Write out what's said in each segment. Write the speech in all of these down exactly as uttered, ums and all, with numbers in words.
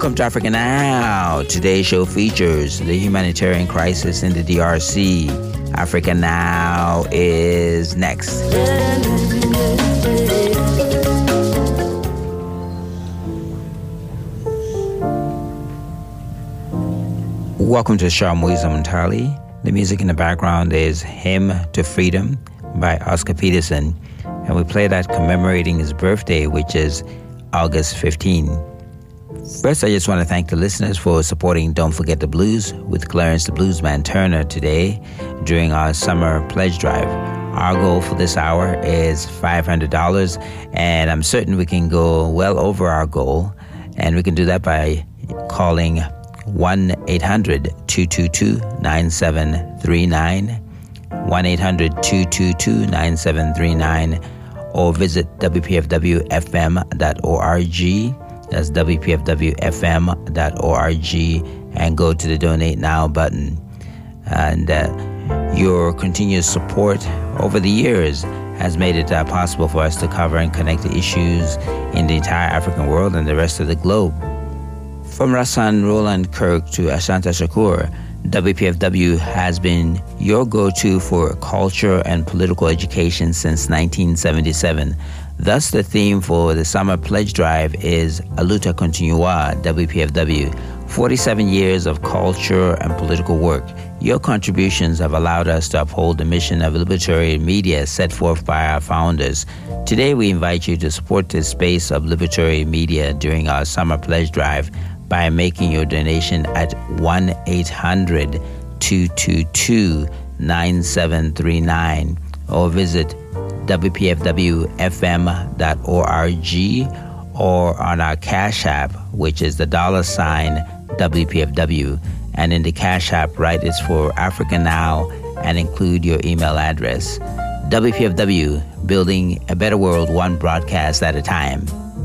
Welcome to Africa Now. Today's show features the humanitarian crisis in the D R C. Africa Now is next. Welcome to the show. I'm Moise Muntali. The music in the background is Hymn to Freedom by Oscar Peterson. And we play that commemorating his birthday, which is August fifteenth. First, I just want to thank the listeners for supporting Don't Forget the Blues with Clarence the Bluesman Turner today during our summer pledge drive. Our goal for this hour is five hundred dollars, and I'm certain we can go well over our goal, and we can do that by calling one eight hundred two two two nine seven three nine, one eight hundred two two two nine seven three nine, or visit w p f w f m dot org. That's w p f w f m dot org, and go to the Donate Now button. And uh, your continuous support over the years has made it uh, possible for us to cover and connect the issues in the entire African world and the rest of the globe. From Rassan Roland Kirk to Asanta Shakur, W P F W has been your go-to for culture and political education since nineteen seventy-seven. Thus, the theme for the summer pledge drive is A Luta Continua, W P F W, forty-seven years of culture and political work. Your contributions have allowed us to uphold the mission of libertarian media set forth by our founders. Today, we invite you to support the space of libertarian media during our summer pledge drive by making your donation at one eight hundred two two two nine seven three nine or visit w p f w f m dot org or on our Cash App, which is the dollar sign W P F W. And in the Cash App, write it's for Africa Now and include your email address. W P F W, building a better world one broadcast at a time.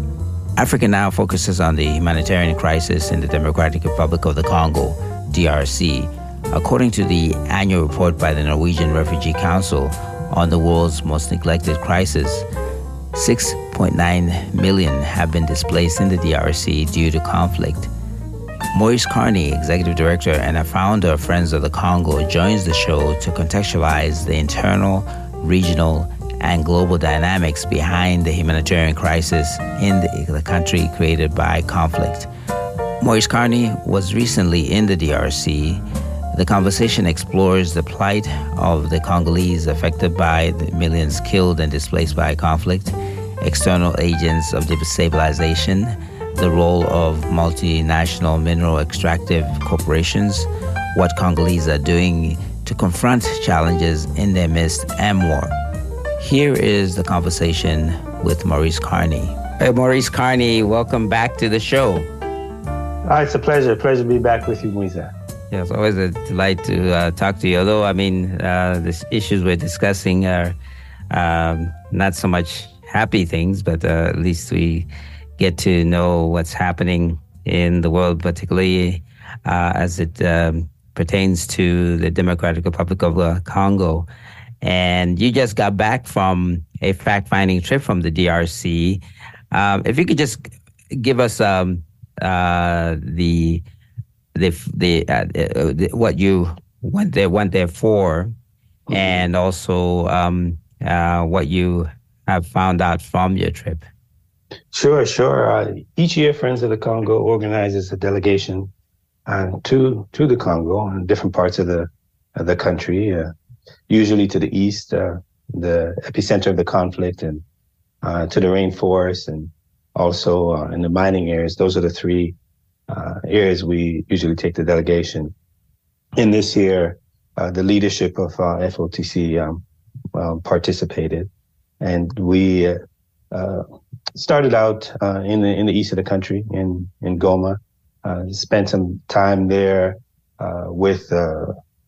Africa Now focuses on the humanitarian crisis in the Democratic Republic of the Congo, D R C. According to the annual report by the Norwegian Refugee Council on the world's most neglected crisis, six point nine million have been displaced in the D R C due to conflict. Maurice Carney, Executive Director and a founder of Friends of the Congo, joins the show to contextualize the internal, regional, and global dynamics behind the humanitarian crisis in the, the country created by conflict. Maurice Carney was recently in the D R C. The conversation explores the plight of the Congolese affected by the millions killed and displaced by conflict, external agents of destabilization, the role of multinational mineral extractive corporations, what Congolese are doing to confront challenges in their midst, and more. Here is the conversation with Maurice Carney. Hey, Maurice Carney, welcome back to the show. Oh, it's a pleasure. Pleasure to be back with you, Moise. Yeah, it's always a delight to uh, talk to you. Although, I mean, uh, the issues we're discussing are um, not so much happy things, but uh, at least we get to know what's happening in the world, particularly uh, as it um, pertains to the Democratic Republic of uh, Congo. And you just got back from a fact-finding trip from the D R C. Um, if you could just give us um, uh, the the the, uh, the what you went there went there for, mm-hmm. and also um, uh, what you have found out from your trip. Sure, sure. Uh, each year, Friends of the Congo organizes a delegation uh, to to the Congo in different parts of the of the country. Uh, usually to the east, uh, the epicenter of the conflict, and uh, to the rainforest, and also uh, in the mining areas. Those are the three uh, areas we usually take the delegation. In this year, uh, the leadership of uh, F O T C um, uh, participated, and we uh, uh, started out uh, in the in the east of the country, in in Goma. Uh, spent some time there uh, with uh,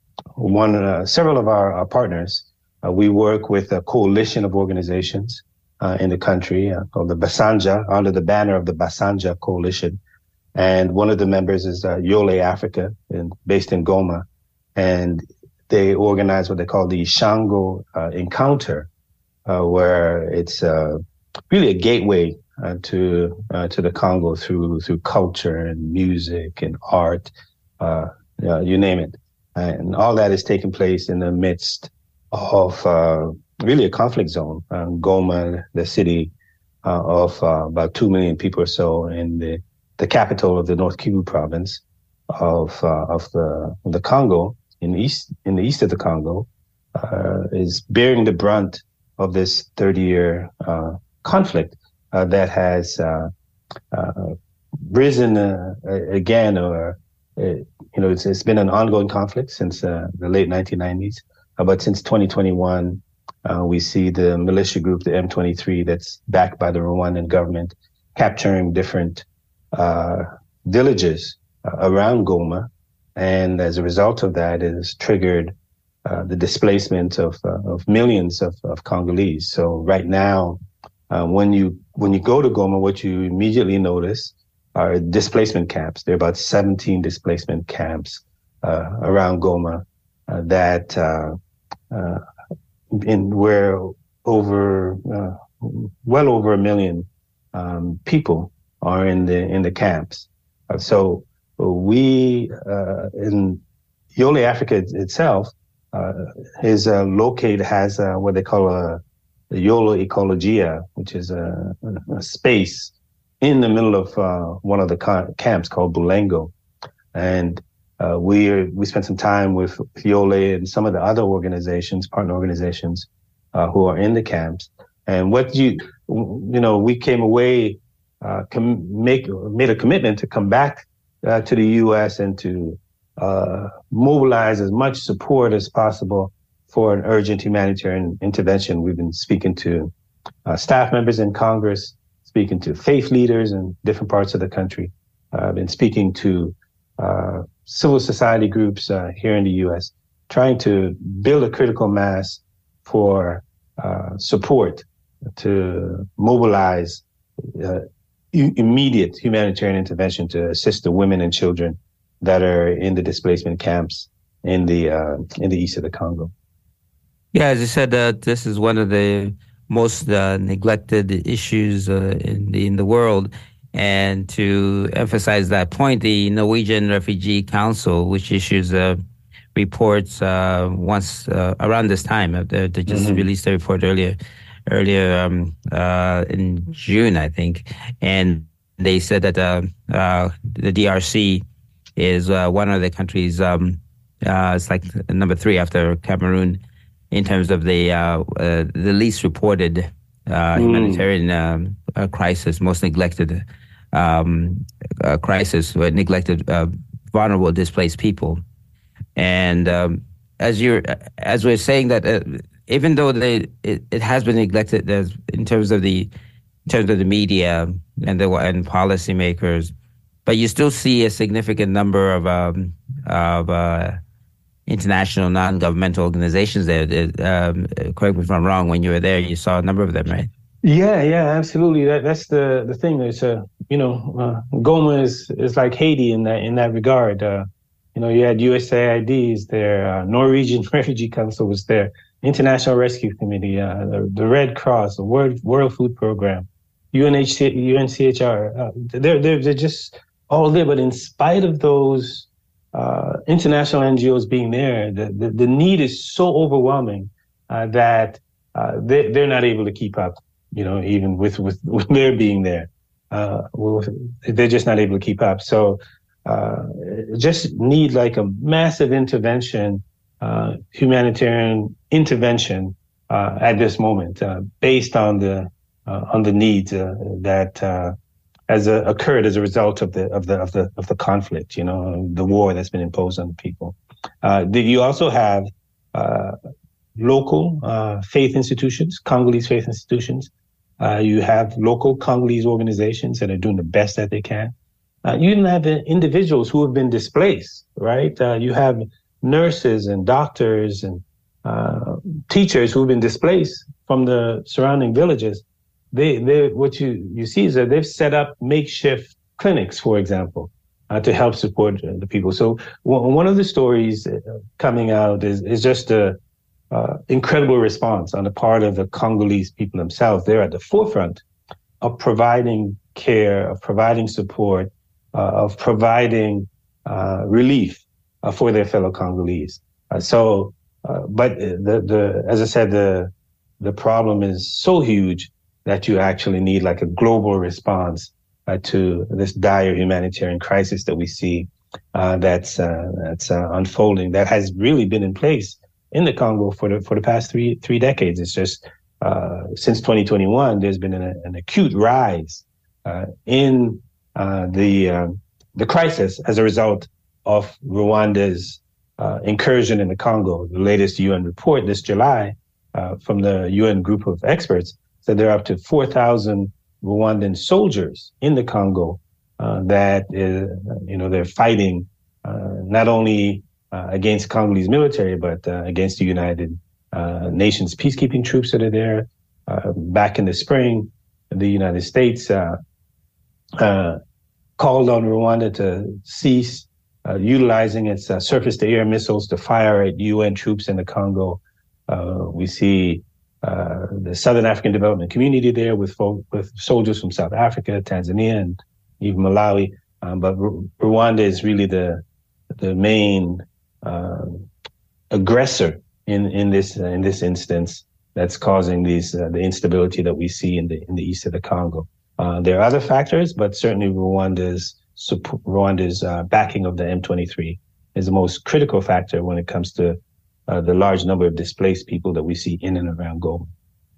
one uh, several of our, our partners. Uh, we work with a coalition of organizations uh, in the country uh, called the Basanja, under the banner of the Basanja Coalition. And one of the members is uh, Yole Africa, in, based in Goma. And they organize what they call the Shango uh, Encounter, uh, where it's uh, really a gateway uh, to uh, to the Congo through through culture and music and art, uh, uh, you name it, and all that is taking place in the midst of uh, really a conflict zone. Um, Goma, the city uh, of uh, about two million people or so, in the the capital of the North Kivu province of uh, of the the Congo, in the east in the east of the Congo, uh, is bearing the brunt of this thirty-year uh, conflict uh, that has uh, uh, risen uh, again, or uh, you know, it's, it's been an ongoing conflict since uh, the late nineteen nineties. Uh, but since twenty twenty-one, uh, we see the militia group, the M twenty-three, that's backed by the Rwandan government, capturing different uh, villages uh, around Goma, and as a result of that, it has triggered uh, the displacement of uh, of millions of, of Congolese. So right now, uh, when you when you go to Goma, what you immediately notice are displacement camps. There are about seventeen displacement camps uh, around Goma uh, that uh, uh, in where over uh, well over a million um, people are in the in the camps. Uh, so we uh, in Yole, Africa itself uh, is uh, located has uh, what they call a, a Yolo Ecologia, which is a, a space in the middle of uh, one of the ca- camps called Bulengo, and uh, we are, we spent some time with Yole and some of the other organizations, partner organizations, uh, who are in the camps. And what you you know, we came away uh, com- make made a commitment to come back uh, to the U S and to uh, mobilize as much support as possible for an urgent humanitarian intervention. We've been speaking to uh, staff members in Congress, speaking to faith leaders in different parts of the country. Uh, I've been speaking to uh, civil society groups uh, here in the U S, trying to build a critical mass for uh, support to mobilize uh, immediate humanitarian intervention to assist the women and children that are in the displacement camps in the uh, in the east of the Congo. Yeah, as you said, uh, this is one of the most uh, neglected issues uh, in the in the world. And to emphasize that point, the Norwegian Refugee Council, which issues uh, reports uh, once uh, around this time, uh, they, they just mm-hmm. released a report earlier, earlier um, uh, in June, I think, and they said that uh, uh, the D R C is uh, one of the countries. Um, uh, it's like number three after Cameroon in terms of the uh, uh, the least reported uh, mm. humanitarian um, uh, crisis, most neglected um, uh, crisis, uh, neglected, uh, vulnerable, displaced people. And um, as you're, as we're saying that, uh, even though they, it, it has been neglected in terms of the, in terms of the media and the and policymakers, but you still see a significant number of um, of uh, international non-governmental organizations there. Um, correct me if I'm wrong. When you were there, you saw a number of them, right? Yeah, yeah, absolutely. That that's the the thing. It's a uh, you know, uh, Goma is is like Haiti in that in that regard. Uh, you know, you had U S A I Ds there, uh, Norwegian Refugee Council was there, International Rescue Committee, uh, the, the Red Cross, the World World Food Program, U N H C R. U N C H R. Uh, they're they're they're just all there. But in spite of those uh, international N G Os being there, the the, the need is so overwhelming uh, that uh, they they're not able to keep up. You know, even with, with, with their being there, uh, they're just not able to keep up. So, uh, just need like a massive intervention, uh, humanitarian intervention, uh, at this moment, uh, based on the, uh, on the needs, uh, that, uh, has uh, occurred as a result of the, of the, of the, of the conflict, you know, the war that's been imposed on the people. Uh, you also have, uh, local, uh, faith institutions, Congolese faith institutions. Uh, you have local Congolese organizations that are doing the best that they can. Uh, you even have individuals who have been displaced, right? Uh, you have nurses and doctors and uh, teachers who have been displaced from the surrounding villages. They, they, what you, you see is that they've set up makeshift clinics, for example, uh, to help support the people. So w- one of the stories coming out is, is just a, Uh, incredible response on the part of the Congolese people themselves. They're at the forefront of providing care, of providing support, uh, of providing uh, relief uh, for their fellow Congolese. Uh, so, uh, but the the as I said, the the problem is so huge that you actually need like a global response uh, to this dire humanitarian crisis that we see uh, that's uh, that's uh, unfolding. That has really been in place in the Congo for the for the past three three decades. It's just uh, since twenty twenty-one, there's been an, an acute rise uh, in uh, the uh, the crisis as a result of Rwanda's uh, incursion in the Congo. The latest U N report this July uh, from the U N group of experts said there are up to four thousand Rwandan soldiers in the Congo uh, that uh, you know they're fighting uh, not only uh, against Congolese military but uh, against the United uh, Nations peacekeeping troops that are there. Uh, back in the spring, the United States uh, uh, called on Rwanda to cease uh, utilizing its uh, surface-to-air missiles to fire at U N troops in the Congo. Uh, we see uh, the Southern African Development Community there with fo- with soldiers from South Africa, Tanzania, and even Malawi. Um, but R- Rwanda is really the the main uh, aggressor in in this uh, in this instance that's causing these uh, the instability that we see in the in the east of the Congo. Uh, there are other factors, but certainly Rwanda's Rwanda's uh, backing of the M twenty-three is the most critical factor when it comes to uh, the large number of displaced people that we see in and around Goma.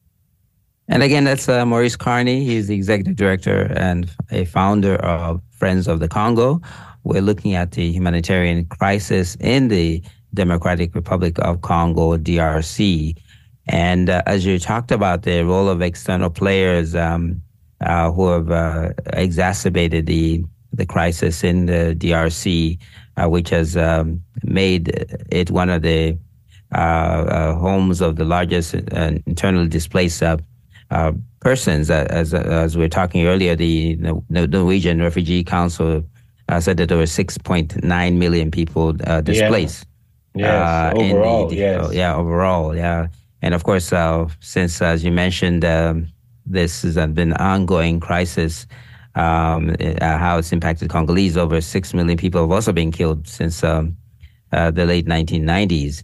And again, that's uh, Maurice Carney. He's the executive director and a founder of Friends of the Congo. We're looking at the humanitarian crisis in the Democratic Republic of Congo, D R C. And uh, as you talked about the role of external players um, uh, who have uh, exacerbated the the crisis in the D R C, uh, which has um, made it one of the uh, uh, homes of the largest uh, internally displaced uh, uh, persons. Uh, as as we were talking earlier, the, the Norwegian Refugee Council uh, said that there were six point nine million people uh, displaced. Yeah. Yes, uh, overall, in the, yes. Uh, yeah, overall, yeah. And of course, uh, since, as you mentioned, um, this has been an ongoing crisis, um, uh, how it's impacted Congolese. Over six million people have also been killed since um, uh, the late nineteen nineties.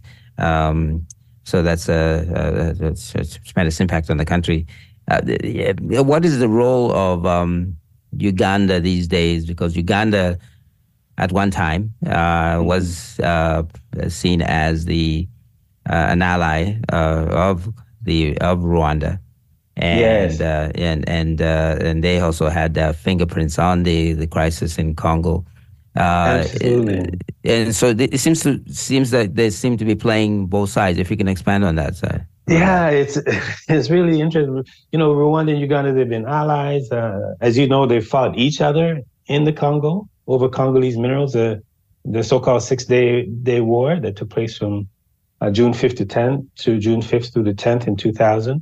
Um, so that's a, a, a tremendous impact on the country. Uh, what is the role of um, Uganda these days? Because Uganda, at one time, uh, was uh, seen as the uh, an ally uh, of the of Rwanda. And, yes. uh, and and uh, and they also had uh, fingerprints on the, the crisis in Congo. Uh, Absolutely. And so it seems to seems that they seem to be playing both sides. If you can expand on that, sir. Yeah, it's it's really interesting. You know, Rwanda and Uganda, they've been allies. Uh, as you know, they fought each other in the Congo over Congolese minerals. Uh, the so-called Six-Day Day War that took place from uh, June fifth to tenth to June fifth through the tenth in two thousand.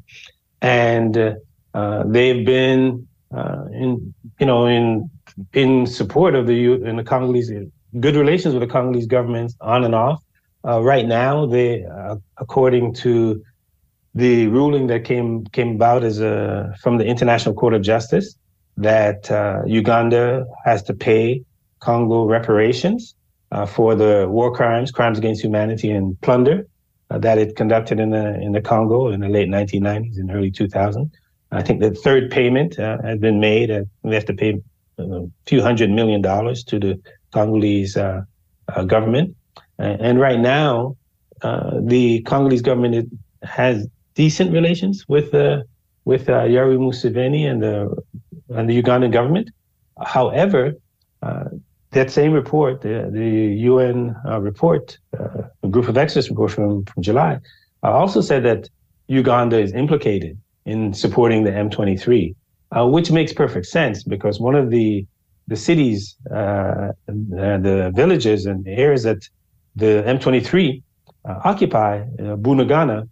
And uh, uh, they've been uh, in, you know, in in support of the in the Congolese, good relations with the Congolese government on and off. Uh, right now, they, uh, according to the ruling that came came about as a from the International Court of Justice, that uh, Uganda has to pay Congo reparations uh, for the war crimes, crimes against humanity, and plunder Uh, that it conducted in the in the Congo in the late nineteen nineties and early two thousand. I think the third payment uh, has been made. Uh, we have to pay a few hundred million dollars to the Congolese uh, uh, government. Uh, and right now, uh, the Congolese government has decent relations with uh, with uh, Yoweri Museveni and the and the Ugandan government. However, uh, that same report, the, the U N uh, report, uh, a group of experts report from, from July, uh, also said that Uganda is implicated in supporting the M twenty-three, uh, which makes perfect sense because one of the the cities, uh, the villages and the areas that the M twenty-three uh, occupy, uh, Bunagana,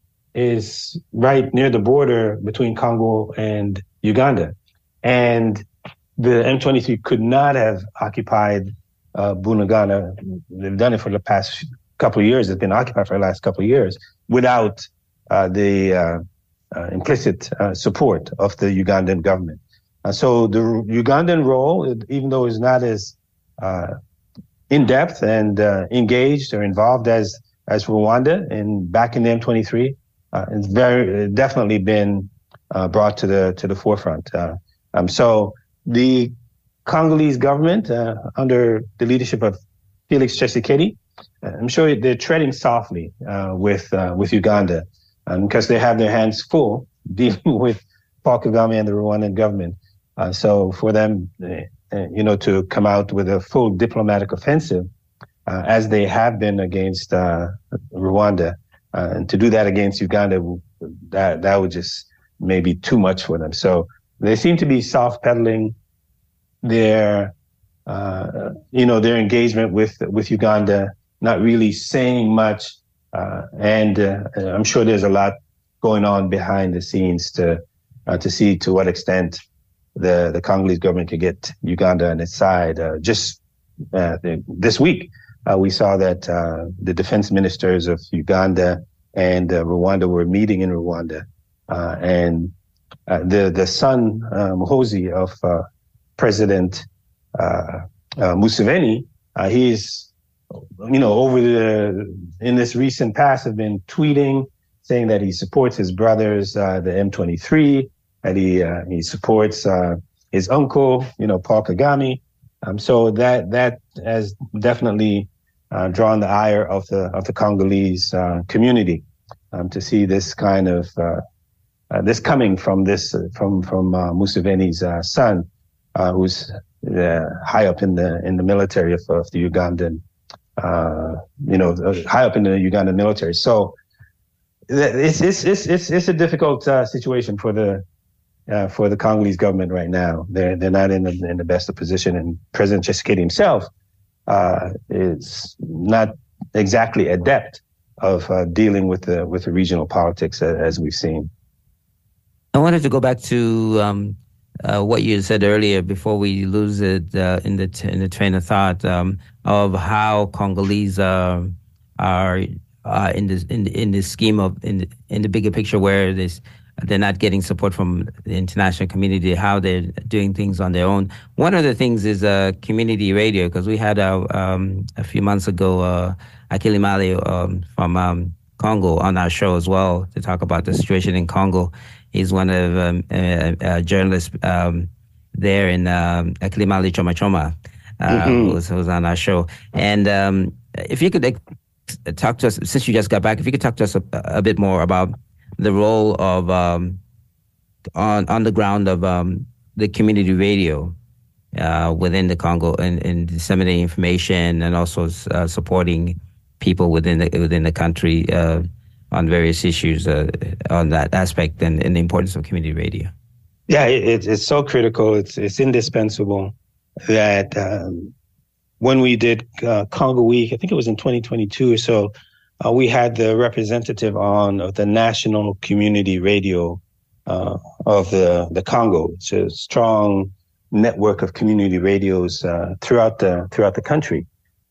is right near the border between Congo and Uganda. And the M twenty-three could not have occupied uh, Bunagana. They've done it for the past couple of years. It's been occupied for the last couple of years without uh, the uh, uh, implicit uh, support of the Ugandan government. Uh, so the Ugandan role, even though it's not as uh, in depth and uh, engaged or involved as as Rwanda in back in the M twenty-three, uh, it's very definitely been uh, brought to the to the forefront. Uh, um, so the Congolese government, uh, under the leadership of Felix Tshisekedi, I'm sure they're treading softly uh, with uh, with Uganda, um, because they have their hands full dealing with Paul Kagame and the Rwandan government. Uh, so for them, uh, you know, to come out with a full diplomatic offensive, uh, as they have been against uh, Rwanda, uh, and to do that against Uganda, that that would just maybe too much for them. So they seem to be soft pedaling their, uh, you know, their engagement with with Uganda, not really saying much, uh, and uh, I'm sure there's a lot going on behind the scenes to uh, to see to what extent the the Congolese government could get Uganda on its side. Uh, just uh, this week, uh, we saw that uh, the defense ministers of Uganda and uh, Rwanda were meeting in Rwanda, uh, and uh, the the son uh, Muhoozi of uh, President uh, uh, Museveni, uh, he's you know over the in this recent past have been tweeting, saying that he supports his brothers, uh, the M twenty-three, that he uh, he supports uh, his uncle, you know, Paul Kagame. Um, so that that has definitely uh, drawn the ire of the of the Congolese uh, community, um, to see this kind of uh, uh, this coming from this uh, from from uh, Museveni's uh, son, uh, who's uh, high up in the in the military of, of the Ugandan, uh, you know, high up in the Ugandan military. So it's it's it's it's it's a difficult uh, situation for the uh, for the Congolese government right now. They're they're not in the in the best of position, and President Tshisekedi himself uh, is not exactly adept of uh, dealing with the with the regional politics uh, as we've seen. I wanted to go back to um, uh, what you said earlier before we lose it uh, in the t- in the train of thought um, of how Congolese uh, are. Uh, in this in in this scheme of in the, in the bigger picture where this they're not getting support from the international community, how they're doing things on their own. One of the things is uh, community radio, because we had uh, um, a few months ago uh, Akili Mali um, from um, Congo on our show as well to talk about the situation in Congo. He's one of um, uh, uh, journalists um, there in um, Akili Mali Choma Choma, uh, mm-hmm. who's, who's on our show. And um, if you could talk to us, since you just got back, if you could talk to us a, a bit more about the role of um, on on the ground of um, the community radio uh, within the Congo and, and disseminating information and also uh, supporting people within the within the country uh, on various issues uh, on that aspect and, and the importance of community radio. Yeah, it, it's so critical. It's it's indispensable that. Um, When we did uh, Congo Week, I think it was in twenty twenty-two or so, uh, we had the representative on of the national community radio uh, of the, the Congo. It's a strong network of community radios uh, throughout the throughout the country.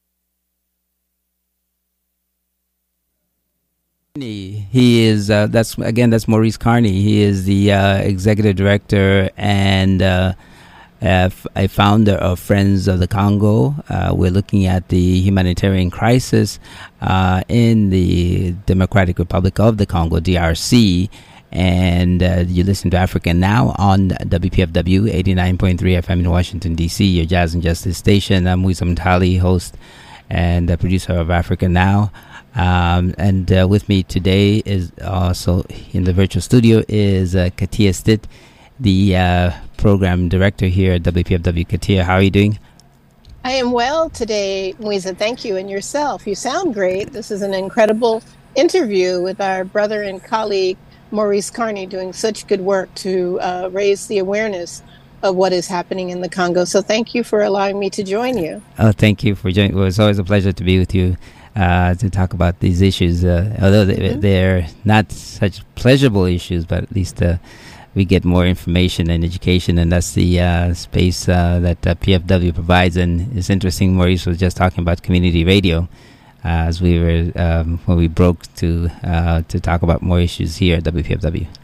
He is uh, that's again that's Maurice Carney. He is the uh, executive director and. Uh, Uh, a founder of Friends of the Congo. Uh, we're looking at the humanitarian crisis uh, in the Democratic Republic of the Congo, D R C. And uh, you listen to Africa Now on W P F W eighty-nine point three F M in Washington, D C, your Jazz and Justice station. I'm Musa Mtali, host and the producer of Africa Now. Um, and uh, with me today is also in the virtual studio is uh, Katia Stitt, the uh, program director here at W P F W. Katia, how are you doing? I am well today, Muisa. Thank you. And yourself. You sound great. This is an incredible interview with our brother and colleague, Maurice Carney, doing such good work to uh, raise the awareness of what is happening in the Congo. So thank you for allowing me to join you. Oh, thank you for joining. Well, it's always a pleasure to be with you uh, to talk about these issues. Uh, although they, mm-hmm. they're not such pleasurable issues, but at least uh, we get more information and education, and that's the uh, space uh, that uh, P F W provides. And it's interesting, Maurice was just talking about community radio uh, as we were um, when we broke to uh, to talk about more issues here at W P F W.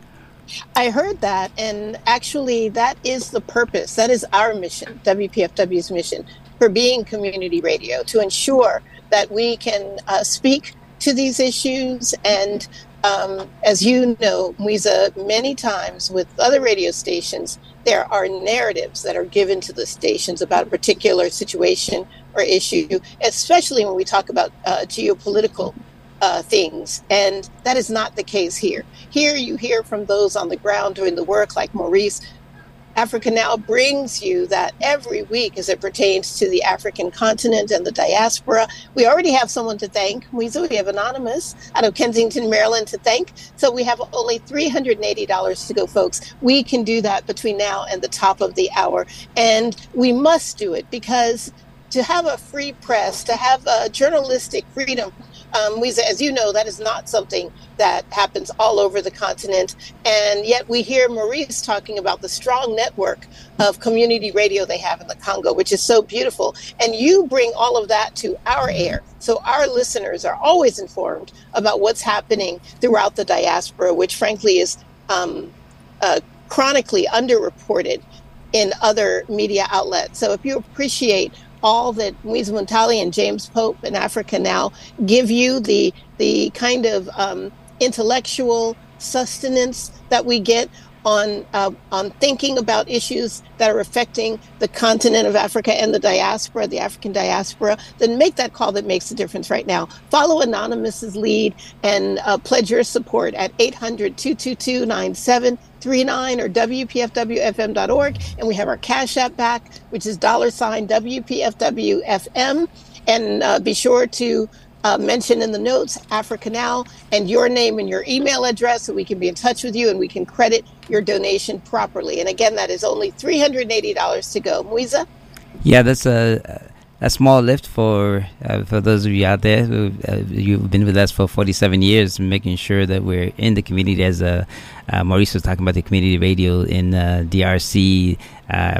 I heard that, and actually, that is the purpose. That is our mission, W P F W's mission for being community radio, to ensure that we can uh, speak to these issues. And um, as you know, Mwiza, many times with other radio stations, there are narratives that are given to the stations about a particular situation or issue, especially when we talk about uh, geopolitical Uh, things. And that is not the case here. Here you hear from those on the ground doing the work like Maurice. Africa Now brings you that every week as it pertains to the African continent and the diaspora. We already have someone to thank. We have Anonymous out of Kensington, Maryland to thank. So we have only three hundred eighty dollars to go, folks. We can do that between now and the top of the hour. And we must do it because to have a free press, to have a journalistic freedom, Um, we, as you know, that is not something that happens all over the continent. And yet we hear Maurice talking about the strong network of community radio they have in the Congo, which is so beautiful. And you bring all of that to our air. So our listeners are always informed about what's happening throughout the diaspora, which frankly is um, uh, chronically underreported in other media outlets. So if you appreciate all that Mwiza Muntali and James Pope and Africa Now give you, the the kind of um, intellectual sustenance that we get on uh, on thinking about issues that are affecting the continent of Africa and the diaspora, the African diaspora, then make that call that makes a difference right now. Follow Anonymous's lead and uh, pledge your support at eight hundred, two two two, nine seven three nine or W P F W F M dot org. And we have our Cash App back, which is dollar sign W P F W F M. And uh, be sure to Uh, mention in the notes Africa Now and your name and your email address so we can be in touch with you and we can credit your donation properly. And again, that is only three hundred eighty dollars to go. Mwiza? Yeah, that's a a small lift for uh, for those of you out there who uh, you've been with us for forty-seven years, making sure that we're in the community. As uh, uh, Maurice was talking about the community radio in uh, D R C, uh,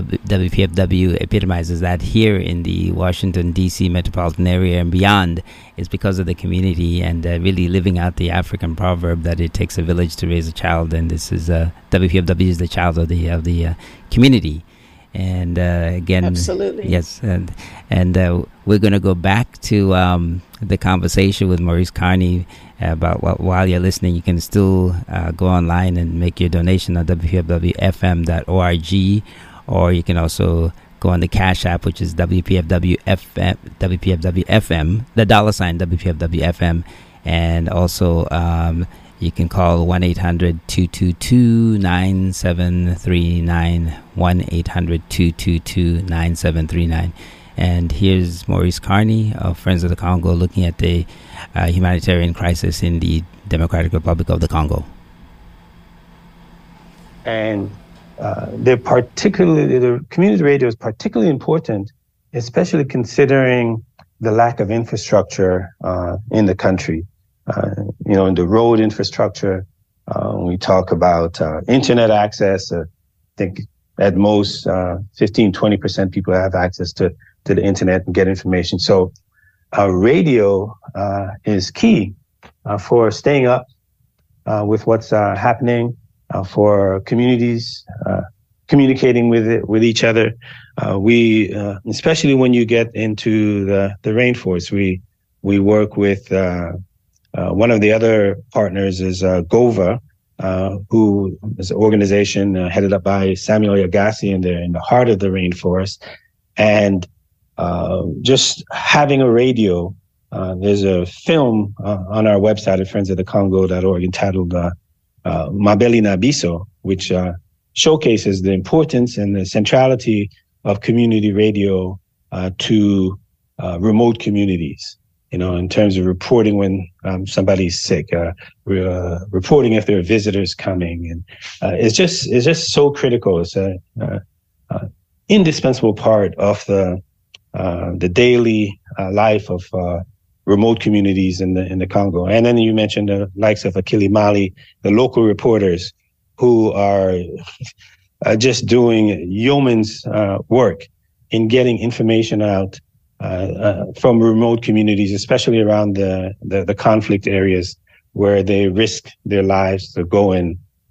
W P F W epitomizes that here in the Washington, D C metropolitan area and beyond. It's because of the community and uh, really living out the African proverb that it takes a village to raise a child. And this is uh, W P F W is the child of the of the uh, community. And uh, again, absolutely, yes, and and uh, we're going to go back to um, the conversation with Maurice Carney about what, while you're listening, you can still uh, go online and make your donation at W P F W F M dot org, or you can also go on the Cash App, which is W P F W F M, W P F W F M, the dollar sign W P F W F M, and also um, you can call one eight hundred, two two two, nine seven three nine, one eight hundred, two two two, nine seven three nine. And here's Maurice Carney of Friends of the Congo looking at the uh, humanitarian crisis in the Democratic Republic of the Congo. And uh, they're particularly, the community radio is particularly important, especially considering the lack of infrastructure uh, in the country. Uh, you know, in the road infrastructure, uh, we talk about uh, internet access. Uh, I think at most uh, fifteen, twenty percent people have access to, to the internet and get information. So uh, radio uh, is key uh, for staying up uh, with what's uh, happening, uh, for communities uh, communicating with it, with each other. Uh, we, uh, especially when you get into the, the rainforest, we we work with uh, Uh, one of the other partners is uh, GOVA, uh, who is an organization uh, headed up by Samuel Agassi, and they're in the heart of the rainforest. And uh, just having a radio, uh, there's a film uh, on our website at friends of the congo dot org entitled uh, uh, Mabeli na Biso, which uh, showcases the importance and the centrality of community radio uh, to uh, remote communities. You know, in terms of reporting when um, somebody's sick, uh, re- uh, reporting if there are visitors coming, and uh, it's just it's just so critical. It's a uh, uh, indispensable part of the uh, the daily uh, life of uh, remote communities in the in the Congo. And then you mentioned the likes of Akili Mali, the local reporters who are uh, just doing yeoman's uh, work in getting information out Uh, uh, from remote communities, especially around the, the, the conflict areas where they risk their lives to go and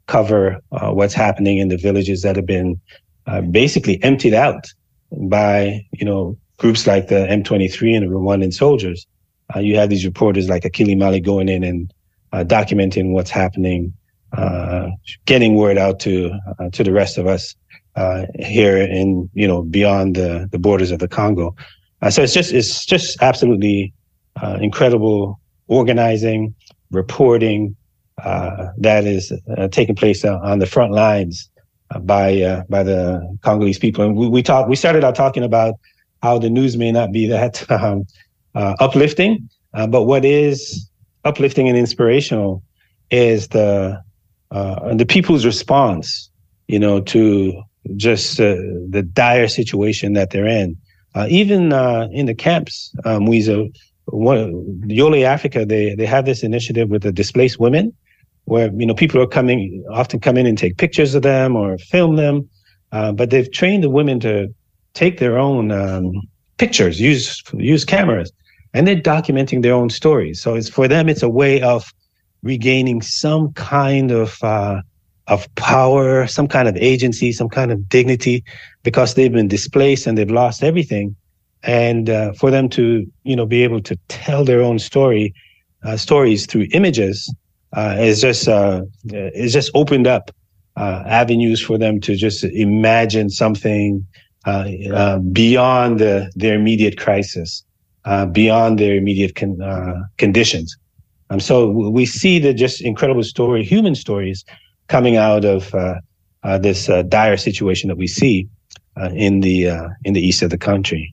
cover uh, what's happening in the villages that have been uh, basically emptied out by, you know, groups like the M twenty-three and the Rwandan soldiers. Uh, you have these reporters like Akili Mali going in and uh, documenting what's happening, uh, getting word out to uh, to the rest of us uh, here in, you know, beyond the, the borders of the Congo. Uh, so it's just it's just absolutely uh, incredible organizing, reporting uh, that is uh, taking place on the front lines uh, by uh, by the Congolese people. And we we talked we started out talking about how the news may not be that um, uh, uplifting, uh, but what is uplifting and inspirational is the uh, the people's response, you know, to just uh, the dire situation that they're in. Uh, even uh, in the camps, um, Moise, one, Yole Africa, they they have this initiative with the displaced women, where, you know, people are coming, often come in and take pictures of them or film them, uh, but they've trained the women to take their own um, pictures, use use cameras, and they're documenting their own stories. So it's for them, it's a way of regaining some kind of uh, of power, some kind of agency, some kind of dignity, because they've been displaced and they've lost everything. And uh, for them to, you know, be able to tell their own story, uh, stories through images, uh, is just uh, is just opened up uh, avenues for them to just imagine something uh, uh, beyond the, their immediate crisis, uh, beyond their immediate con- uh, conditions. Um, so we see the just incredible story, human stories, coming out of uh, uh, this uh, dire situation that we see uh, in the uh, in the east of the country.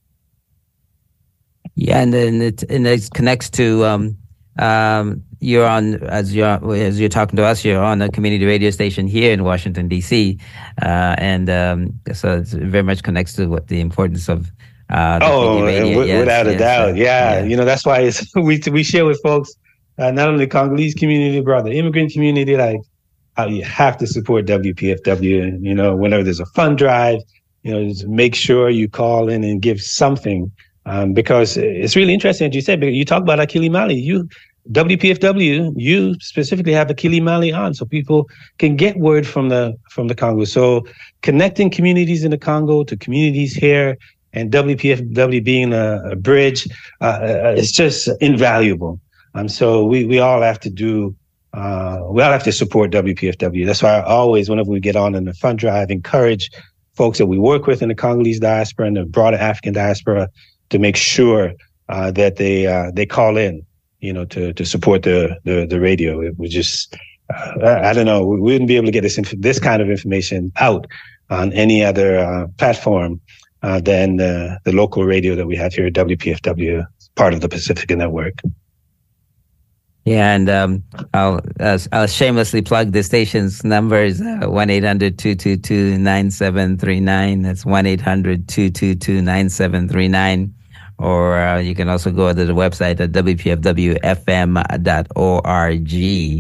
Yeah, and then it and it connects to um, um, you're on as you're as you're talking to us. You're on a community radio station here in Washington D C, uh, and um, so it very much connects to what the importance of. Uh, oh, radio. W- yes, without yes, a doubt, uh, yeah. yeah. You know, that's why it's, we we share with folks, uh, not only the Congolese community, but the immigrant community, like how you have to support W P F W. And, you know, whenever there's a fund drive, you know, just make sure you call in and give something. Um, because it's really interesting, as you said, because you talk about Akili Mali. You, W P F W, you specifically have Akili Mali on, so people can get word from the from the Congo. So connecting communities in the Congo to communities here, and W P F W being a, a bridge, uh, it's just invaluable. Um, so we we all have to do, uh, we all have to support W P F W. That's why I always, whenever we get on in the fund drive, encourage folks that we work with in the Congolese diaspora and the broader African diaspora to make sure uh, that they uh, they call in, you know, to to support the the, the radio. It was just, uh, I, I don't know, we wouldn't be able to get this inf- this kind of information out on any other uh, platform uh, than the, the local radio that we have here at W P F W, part of the Pacifica Network. Yeah, and um, I'll, uh, I'll shamelessly plug the station's number is uh, one eight hundred two two two nine seven three nine. That's one eight hundred two two two nine seven three nine. Or uh, you can also go to the website at w p f w f m dot org,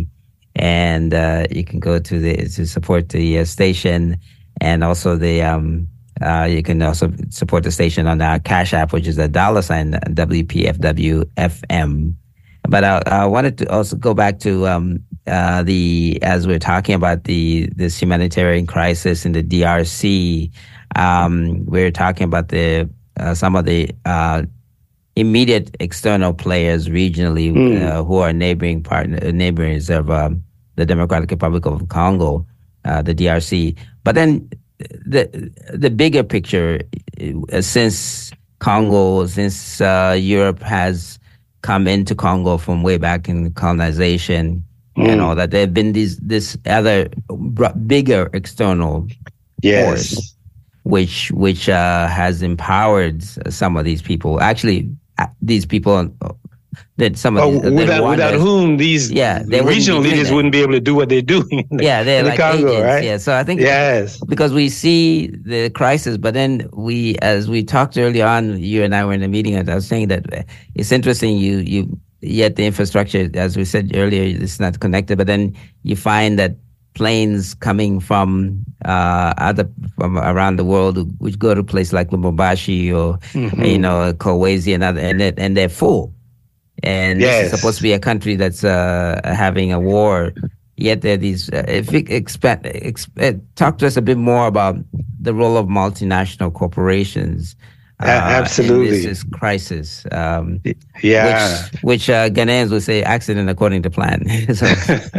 and uh, you can go to the to support the uh, station, and also the um uh, you can also support the station on our Cash App, which is a dollar sign W P F W F M. But I, I wanted to also go back to um uh the as we're talking about the this humanitarian crisis in the D R C. Um, we're talking about the Uh, some of the uh, immediate external players regionally mm. uh, who are neighboring partner neighbors of um, the Democratic Republic of Congo, uh, the D R C. But then the the bigger picture, uh, since Congo, since uh, Europe has come into Congo from way back in colonization mm. and all that, there have been these this other bigger external yes. force. Which which uh, has empowered some of these people. Actually, uh, these people uh, that some of oh, these, without, without whom these yeah, they regional leaders wouldn't be able to do what they're doing. In the, yeah, they're in like the Congo, agents. right? Yeah, so I think yes, because we see the crisis, but then we, as we talked earlier on, you and I were in a meeting, and I was saying that it's interesting. You you yet the infrastructure, as we said earlier, it's not connected, but then you find that planes coming from uh, other from around the world, which go to places like Lubumbashi or mm-hmm. you know Kolwezi and other, and it, and they're full. And yes. This is supposed to be a country that's uh, having a war, yet there are these. Uh, if you expect, expect, talk to us a bit more about the role of multinational corporations. Uh, absolutely, in this crisis. Um, yeah, which, which uh, Ghanaians would say accident according to plan. So.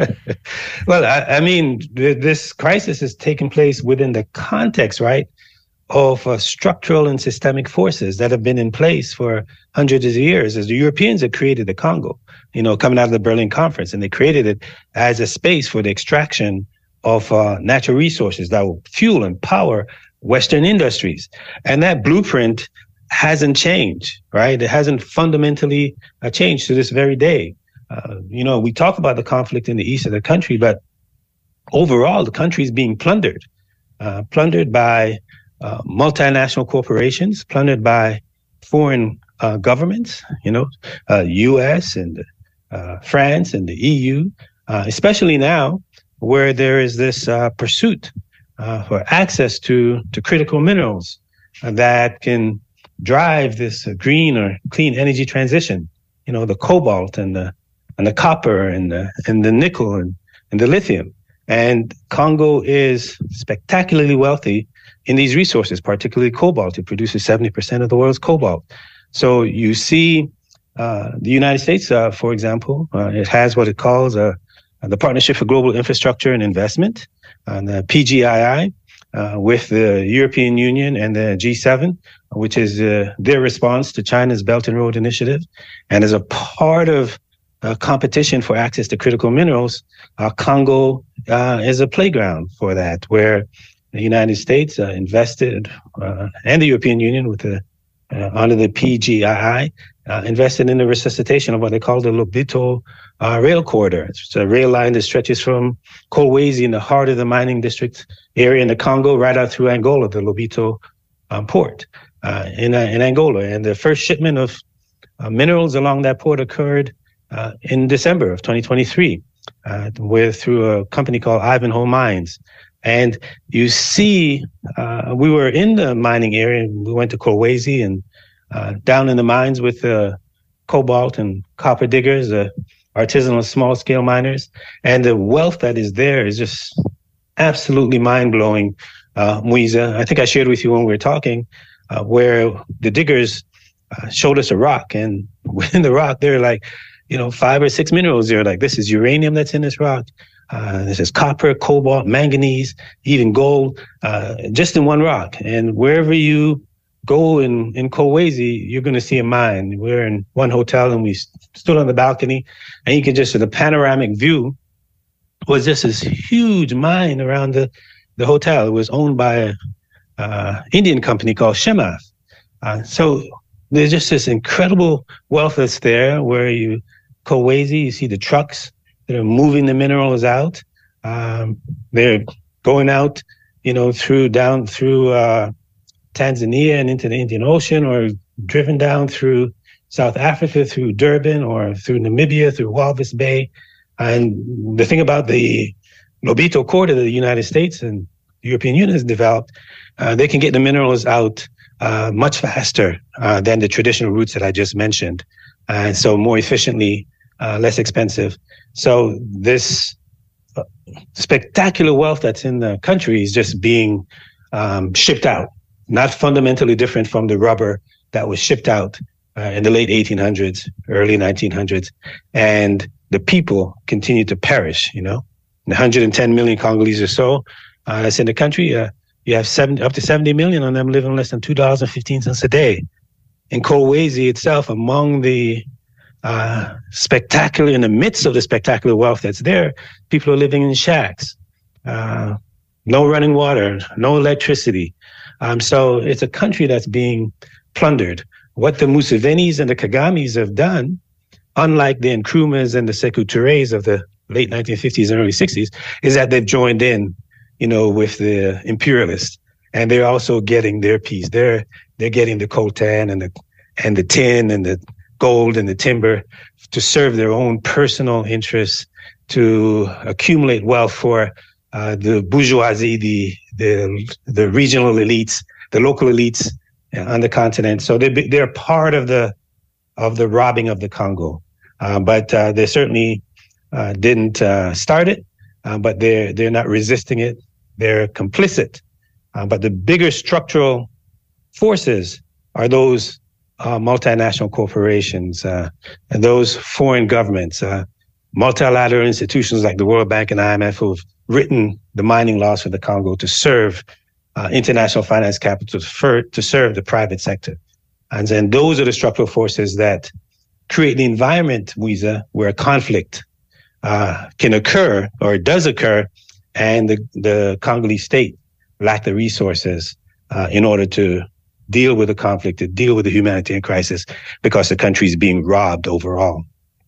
Well, I, I mean, th- this crisis is taking place within the context, right, of uh, structural and systemic forces that have been in place for hundreds of years. As the Europeans had created the Congo, you know, coming out of the Berlin Conference, and they created it as a space for the extraction of uh, natural resources that will fuel and power Western industries. And that blueprint hasn't changed, right? It hasn't fundamentally uh, changed to this very day. Uh, you know, we talk about the conflict in the east of the country, but overall, the country is being plundered, uh, plundered by uh, multinational corporations, plundered by foreign uh, governments, you know, uh, U S and uh, France and the E U, uh, especially now where there is this uh, pursuit Uh, for access to, to critical minerals uh, that can drive this uh, green or clean energy transition. You know, the cobalt and the and the copper and the and the nickel and, and the lithium. And Congo is spectacularly wealthy in these resources, particularly cobalt. It produces seventy percent of the world's cobalt. So you see, uh, the United States, uh, for example, uh, it has what it calls a, the Partnership for Global Infrastructure and Investment, and the P G I I, uh, with the European Union and the G seven, which is uh, their response to China's Belt and Road Initiative. And as a part of uh, competition for access to critical minerals, uh, Congo uh, is a playground for that, where the United States uh, invested, uh, and the European Union with the uh, under the P G I I, uh, invested in the resuscitation of what they call the Lobito Uh, rail corridor. It's a rail line that stretches from Kolwezi in the heart of the mining district area in the Congo right out through Angola, the Lobito um, port uh, in uh, in Angola. And the first shipment of uh, minerals along that port occurred uh, in December of twenty twenty-three uh, with through a company called Ivanhoe Mines. And you see, uh, we were in the mining area. We went to Kolwezi and uh, down in the mines with uh, cobalt and copper diggers, uh, artisanal small-scale miners, and the wealth that is there is just absolutely mind-blowing. Uh, Muiza, I think I shared with you when we were talking, uh, where the diggers uh, showed us a rock, and within the rock, there are like, you know, five or six minerals. They're like, this is uranium that's in this rock. Uh, this is copper, cobalt, manganese, even gold, uh, just in one rock. And wherever you go in, in Kolwezi, you're going to see a mine. We're in one hotel and we stood on the balcony, and you can just, the panoramic view was just this huge mine around the, the hotel. It was owned by an uh, Indian company called Chemath. Uh, so there's just this incredible wealth that's there, where you, Kolwezi, you see the trucks that are moving the minerals out. Um, they're going out, you know, through, down through, uh, Tanzania and into the Indian Ocean, or driven down through South Africa, through Durban, or through Namibia, through Walvis Bay. And the thing about the Lobito corridor that the United States and the European Union has developed, uh, they can get the minerals out uh, much faster uh, than the traditional routes that I just mentioned. And so more efficiently, uh, less expensive. So this uh, spectacular wealth that's in the country is just being um, shipped out. Not fundamentally different from the rubber that was shipped out uh, in the late eighteen hundreds, early nineteen hundreds. And the people continue to perish, you know. one hundred ten million Congolese or so uh, that's in the country. Uh, you have seven, up to seventy million of them living less than two dollars and fifteen cents a day. In Kolwezi itself, among the uh, spectacular, in the midst of the spectacular wealth that's there, people are living in shacks. Uh, no running water, no electricity. Um, so it's a country that's being plundered. What the Musevenis and the Kagames have done, unlike the Nkrumahs and the Sekou Touré's of the late nineteen fifties and early sixties, is that they've joined in, you know, with the imperialists, and they're also getting their piece. They're they're getting the coltan and the and the tin and the gold and the timber to serve their own personal interests, to accumulate wealth for uh, the bourgeoisie, the the the regional elites, the local elites on the continent. So they they're part of the of the robbing of the Congo, uh, but uh, they certainly uh, didn't uh, start it. uh, but they're they're not resisting it. They're complicit. Uh, but the bigger structural forces are those uh, multinational corporations uh, and those foreign governments, uh, multilateral institutions like the World Bank and I M F, who have written the mining laws for the Congo to serve uh, international finance capital, for, to serve the private sector. And then those are the structural forces that create the environment, Wiza, where conflict uh, can occur, or it does occur, and the, the Congolese state lack the resources uh, in order to deal with the conflict, to deal with the humanitarian crisis, because the country is being robbed overall.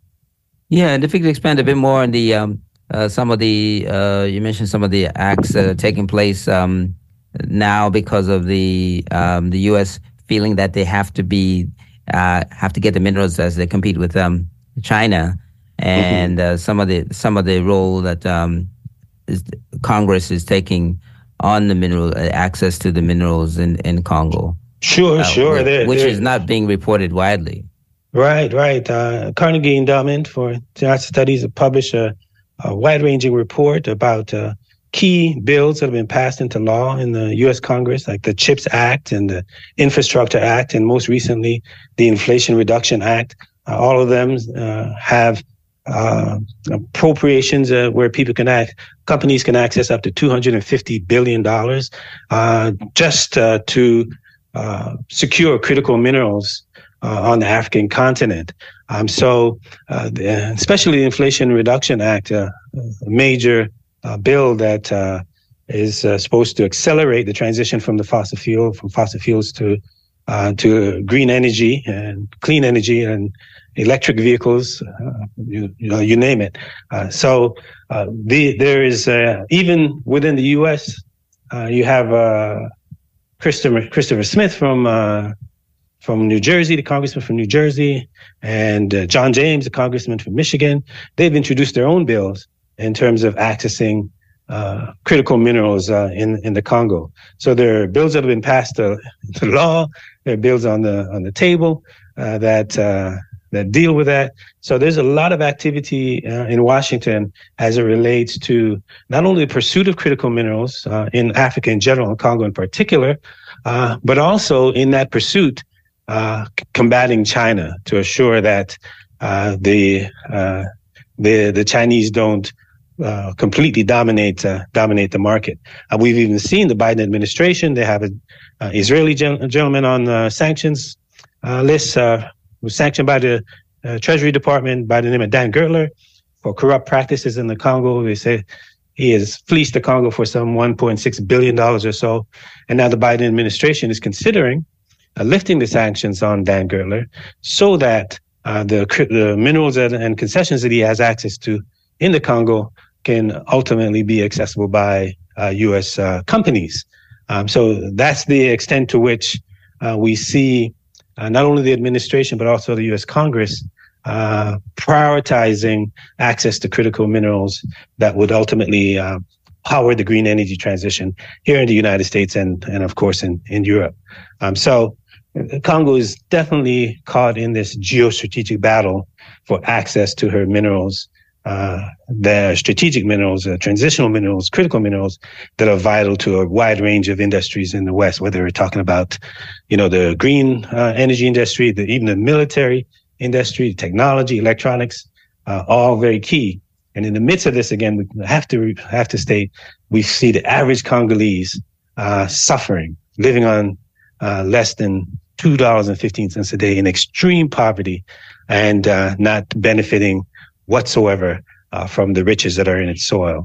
Yeah, and if you could expand a bit more on the um, uh, some of the uh, you mentioned some of the acts that are taking place um, now because of the um, the U S feeling that they have to be uh, have to get the minerals as they compete with um, China, and mm-hmm. uh, some of the some of the role that um, is, Congress is taking on the mineral uh, access to the minerals in, in Congo. Sure, uh, sure. Which, they're, which they're, is not being reported widely. Right, right. Uh, Carnegie Endowment for International Studies have published a, a wide-ranging report about uh, key bills that have been passed into law in the U S Congress, like the CHIPS Act and the Infrastructure Act, and most recently, the Inflation Reduction Act. Uh, all of them uh, have uh, appropriations uh, where people can act, companies can access up to two hundred fifty billion dollars uh, just uh, to uh, secure critical minerals uh, on the African continent. Um, so, uh, the, especially the Inflation Reduction Act, uh, a major uh, bill that uh, is uh, supposed to accelerate the transition from the fossil fuel, from fossil fuels to uh, to green energy and clean energy and electric vehicles, uh, you, you know, you name it. Uh, so uh, the, there is, uh, even within the U S, uh, you have uh, Christopher, Christopher Smith from uh, from New Jersey, the congressman from New Jersey, and uh, John James, the congressman from Michigan. They've introduced their own bills in terms of accessing uh, critical minerals uh, in, in the Congo. So there are bills that have been passed to, to law. There are bills on the on the table uh, that uh, that deal with that. So there's a lot of activity uh, in Washington as it relates to not only the pursuit of critical minerals uh, in Africa in general, and Congo in particular, uh, but also in that pursuit, uh, combating China to assure that uh, the uh, the the Chinese don't uh, completely dominate uh, dominate the market. Uh, we've even seen the Biden administration. They have an uh, Israeli gen- gentleman on the sanctions uh, list. Uh, was sanctioned by the uh, Treasury Department by the name of Dan Gertler for corrupt practices in the Congo. They say he has fleeced the Congo for some one point six billion dollars or so. And now the Biden administration is considering uh, lifting the sanctions on Dan Gertler so that uh, the, the minerals and, and concessions that he has access to in the Congo can ultimately be accessible by uh, U S uh, companies. Um, so that's the extent to which uh, we see Uh, not only the administration, but also the U S Congress uh, prioritizing access to critical minerals that would ultimately uh, power the green energy transition here in the United States and, and of course, in, in Europe. Um, so Congo is definitely caught in this geostrategic battle for access to her minerals, uh, the strategic minerals, uh, transitional minerals, critical minerals that are vital to a wide range of industries in the West, whether we're talking about, you know, the green uh, energy industry, the, even the military industry, technology, electronics, uh, all very key. And in the midst of this, again, we have to have to state, we see the average Congolese uh, suffering, living on uh, less than two dollars and fifteen cents a day in extreme poverty and uh, not benefiting whatsoever uh, from the riches that are in its soil.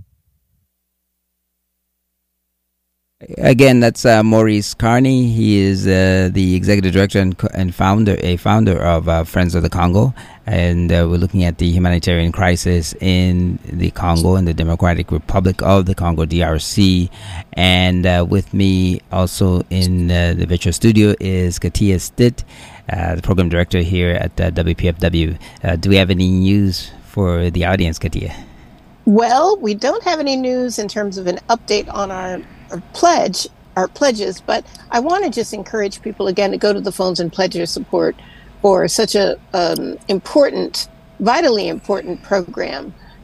Again, that's uh, Maurice Carney. He is uh, the executive director and, and founder, a founder of uh, Friends of the Congo, and uh, we're looking at the humanitarian crisis in the Congo, in the Democratic Republic of the Congo, D R C. And uh, with me also in uh, the virtual studio is Katia Stitt, uh, the program director here at uh, W P F W. Uh, do we have any news for the audience, Katia? Well, we don't have any news in terms of an update on our, our pledge, our pledges, but I want to just encourage people again to go to the phones and pledge your support for such a um, important, vitally important program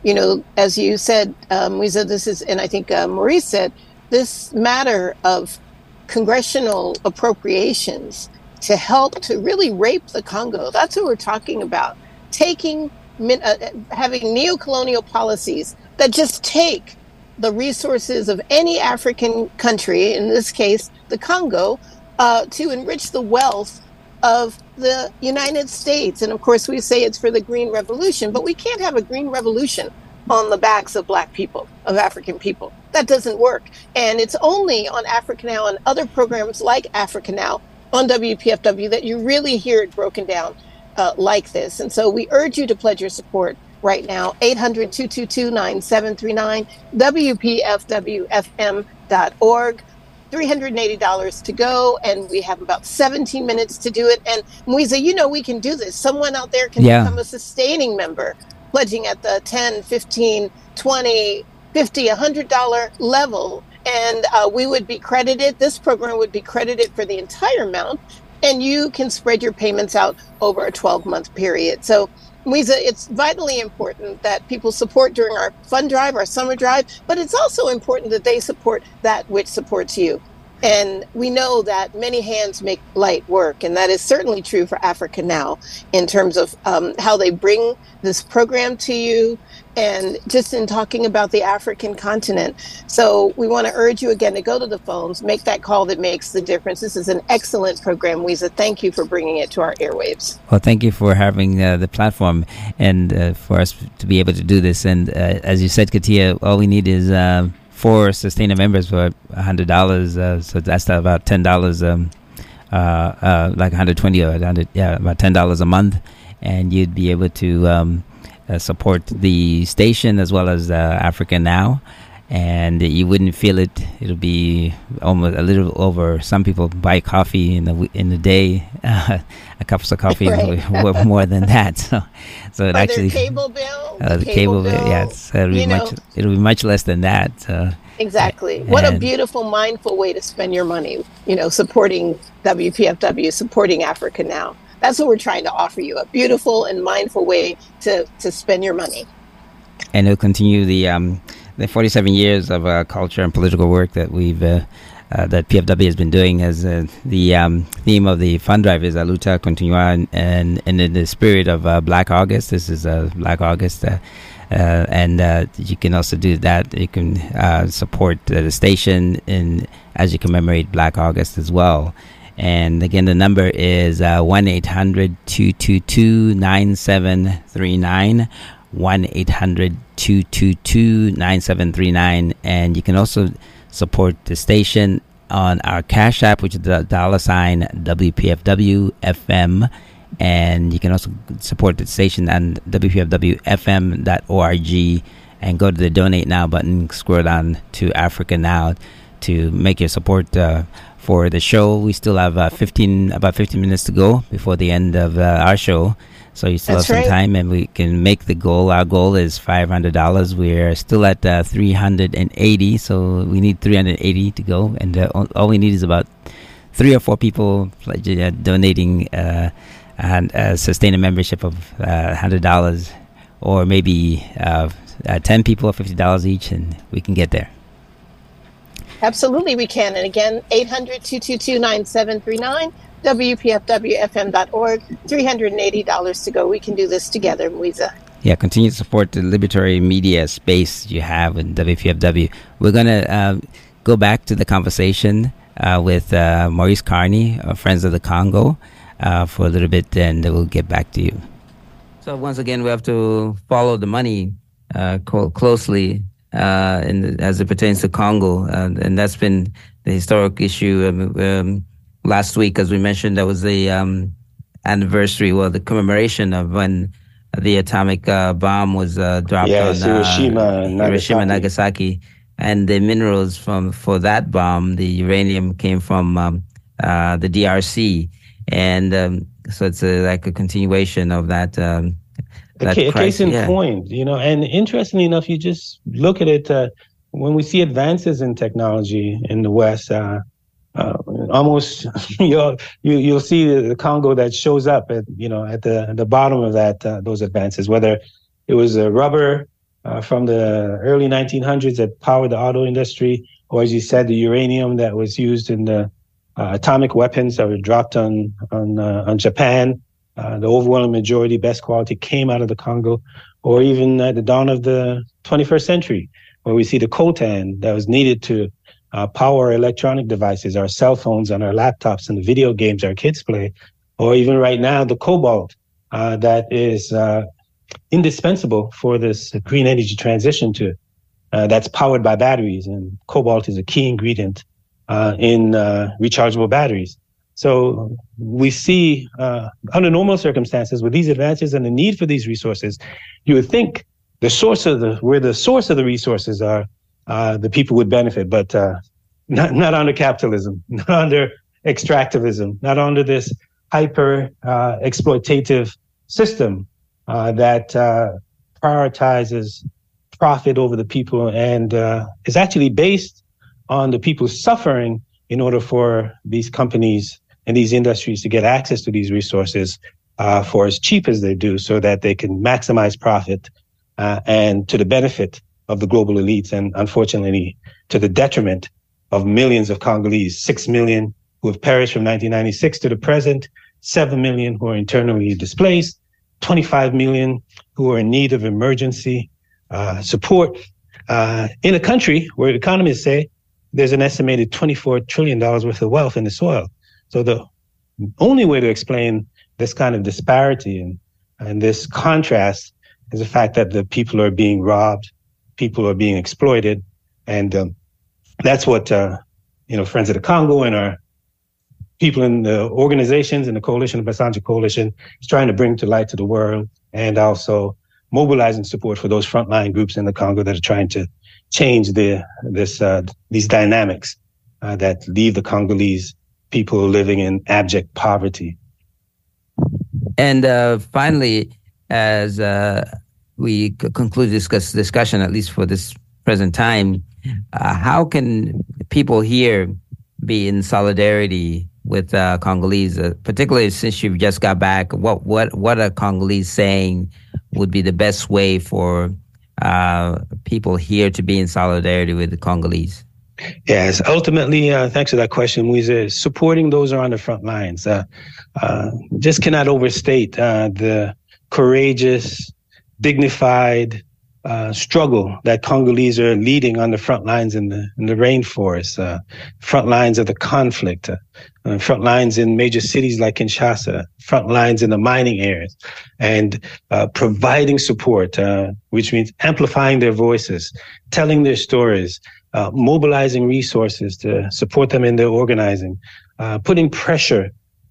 you know, as you said, um, Wiza, this is, and I think uh, Maurice said, this matter of congressional appropriations to help to really rape the Congo. That's what we're talking about. Taking, uh, having neocolonial policies that just take the resources of any African country, in this case, the Congo, uh, to enrich the wealth of the United States. And of course, we say it's for the Green Revolution, but we can't have a Green Revolution on the backs of Black people, of African people. That doesn't work. And it's only on Africa Now and other programs like Africa Now on W P F W that you really hear it broken down uh, like this. And so we urge you to pledge your support right now, eight hundred, two two two, nine seven three nine, W P F W F M dot org. three hundred eighty dollars to go, and we have about seventeen minutes to do it. And Mwiza, you know we can do this. Someone out there can yeah. become a sustaining member, pledging at the ten, fifteen, twenty, fifty, one hundred dollars level. And uh, we would be credited, this program would be credited for the entire amount, and you can spread your payments out over a twelve-month period. So, Mwiza, it's vitally important that people support during our fund drive, our summer drive, but it's also important that they support that which supports you. And we know that many hands make light work, and that is certainly true for Africa Now in terms of um, how they bring this program to you and just in talking about the African continent. So we want to urge you again to go to the phones, make that call that makes the difference. This is an excellent program, Wiza. Thank you for bringing it to our airwaves. Well, thank you for having uh, the platform and uh, for us to be able to do this. And uh, as you said, Katia, all we need is uh, four sustainer members for one hundred dollars. Uh, so that's about ten dollars, um, uh, uh, like one hundred twenty dollars or one hundred, yeah, about ten dollars a month. And you'd be able to um, uh, support the station as well as uh, Africa Now. And you wouldn't feel it. It'll be almost a little over. Some people buy coffee in the in the day, uh, a cup of coffee right. more than that. So, so it or actually their cable bill, uh, the cable, cable bill, bill, yeah, it's, it'll be much. Know. It'll be much less than that. Uh, exactly. What a beautiful, mindful way to spend your money. You know, supporting W P F W, supporting Africa Now. That's what we're trying to offer you: a beautiful and mindful way to to spend your money. And it'll continue the. Um, The forty-seven years of uh, culture and political work that we've uh, uh, that P F W has been doing, as uh, the um, theme of the fund drive is Aluta Continua, and, and, and in the spirit of uh, Black August. This is uh, Black August, uh, uh, and uh, you can also do that. You can uh, support uh, the station in as you commemorate Black August as well. And again, the number is uh, one eight hundred, two two two, nine seven three nine. one eight hundred, two two two, nine seven three nine. And you can also support the station on our Cash App, which is the dollar sign W P F W F M. And you can also support the station on W P F W F M dot org and go to the Donate Now button, scroll down to Africa Now to make your support uh, for the show. We still have uh, fifteen about fifteen minutes to go before the end of uh, our show. So you still That's have some right. time, and we can make the goal. Our goal is five hundred dollars. We're still at uh, three hundred eighty, so we need three hundred eighty to go. And uh, all, all we need is about three or four people like, uh, donating uh, and uh, sustain a membership of uh, one hundred dollars, or maybe uh, uh, ten people, fifty dollars each, and we can get there. Absolutely, we can. And again, eight hundred, two two two, nine seven three nine. W P F W F M dot org, three hundred eighty dollars to go. We can do this together, Mwiza. Yeah, continue to support the libertarian media space you have in W P F W. We're going to uh, go back to the conversation uh, with uh, Maurice Carney, of Friends of the Congo, uh, for a little bit, and we'll get back to you. So once again, we have to follow the money uh, co- closely uh, in the, as it pertains to Congo, uh, and that's been the historic issue. Um, um, Last week, as we mentioned, there was the um, anniversary, well, the commemoration of when the atomic uh, bomb was uh, dropped yes, on uh, Hiroshima, Hiroshima, Nagasaki. Nagasaki, and the minerals from for that bomb, the uranium, came from um, uh, the D R C, and um, so it's a, like a continuation of that. Um, that a, ca- a crisis. case in yeah. point, you know. And interestingly enough, you just look at it uh, when we see advances in technology in the West. Uh, Uh, almost you'll you, you'll see the Congo that shows up at you know at the at the bottom of that uh, those advances, whether it was uh, rubber uh, from the early nineteen hundreds that powered the auto industry, or as you said, the uranium that was used in the uh, atomic weapons that were dropped on on, uh, on Japan. Uh, the overwhelming majority, best quality, came out of the Congo, or even at the dawn of the twenty-first century, where we see the coltan that was needed to uh, power electronic devices, our cell phones and our laptops and the video games our kids play, or even right now, the cobalt uh, that is uh, indispensable for this green energy transition to uh, that's powered by batteries. And cobalt is a key ingredient uh, in uh, rechargeable batteries. So we see uh, under normal circumstances with these advances and the need for these resources, you would think the source of the where the source of the resources are, uh, the people would benefit, but uh, not not under capitalism, not under extractivism, not under this hyper uh, exploitative system uh, that uh, prioritizes profit over the people and uh, is actually based on the people suffering in order for these companies and these industries to get access to these resources uh, for as cheap as they do, so that they can maximize profit uh, and to the benefit of the global elites, and unfortunately to the detriment of millions of Congolese, six million who have perished from nineteen ninety-six to the present, seven million who are internally displaced, twenty-five million who are in need of emergency uh, support uh, in a country where economists say there's an estimated twenty-four trillion dollars worth of wealth in the soil. So the only way to explain this kind of disparity and, and this contrast is the fact that the people are being robbed, people are being exploited, and um, that's what uh, you know, Friends of the Congo and our people in the organizations and the coalition, the Bassanga Coalition, is trying to bring to light to the world, and also mobilizing support for those frontline groups in the Congo that are trying to change the this uh, these dynamics uh, that leave the Congolese people living in abject poverty. And uh, finally, as uh, we c- conclude this discuss- discussion, at least for this present time, uh, how can people here be in solidarity with uh, Congolese, uh, particularly since you've just got back? What what what are Congolese saying would be the best way for uh, people here to be in solidarity with the Congolese? Yes, ultimately, uh, thanks for that question, Moise. Supporting those who are on the front lines. Uh, uh, just cannot overstate uh, the courageous, dignified uh, struggle that Congolese are leading on the front lines in the in the rainforest, uh, front lines of the conflict, uh, uh, front lines in major cities like Kinshasa, front lines in the mining areas, and uh, providing support, uh, which means amplifying their voices, telling their stories, Uh, mobilizing resources to support them in their organizing, uh, putting pressure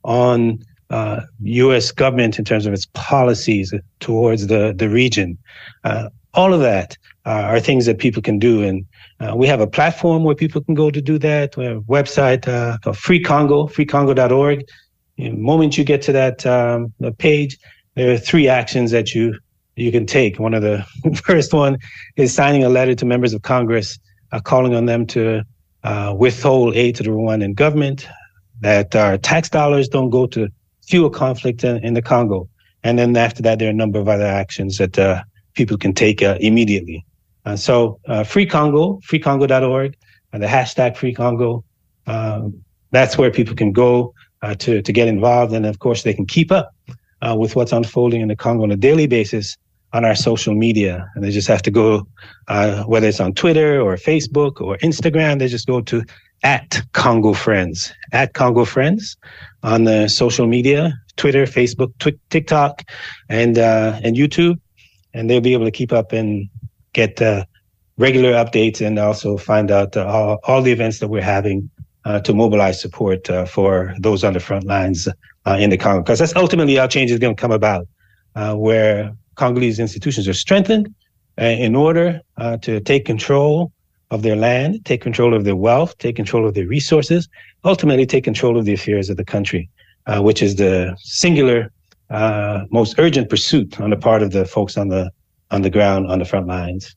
on uh, U S government in terms of its policies towards the, the region. Uh, all of that uh, are things that people can do. And uh, we have a platform where people can go to do that. We have a website uh, called Free Congo, free congo dot org. The moment you get to that um, the page, there are three actions that you, you can take. One of the first one is signing a letter to members of Congress Uh, calling on them to uh, withhold aid to the Rwandan government, that our tax dollars don't go to fuel conflict in, in the Congo. And then after that, there are a number of other actions that uh, people can take uh, immediately. Uh, so uh, Free Congo, free congo dot org, uh, the hashtag Free Congo, uh, that's where people can go uh, to, to get involved. And of course, they can keep up uh, with what's unfolding in the Congo on a daily basis on our social media. And they just have to go, uh, whether it's on Twitter or Facebook or Instagram, they just go to at Congo Friends, at Congo Friends on the social media, Twitter, Facebook, tw- TikTok, and uh, and YouTube. And they'll be able to keep up and get uh, regular updates, and also find out uh, all, all the events that we're having uh, to mobilize support uh, for those on the front lines uh, in the Congo. Because that's ultimately how change is going to come about, uh, where Congolese institutions are strengthened uh, in order uh, to take control of their land, take control of their wealth, take control of their resources, ultimately take control of the affairs of the country, uh, which is the singular, uh, most urgent pursuit on the part of the folks on the on the ground, on the front lines.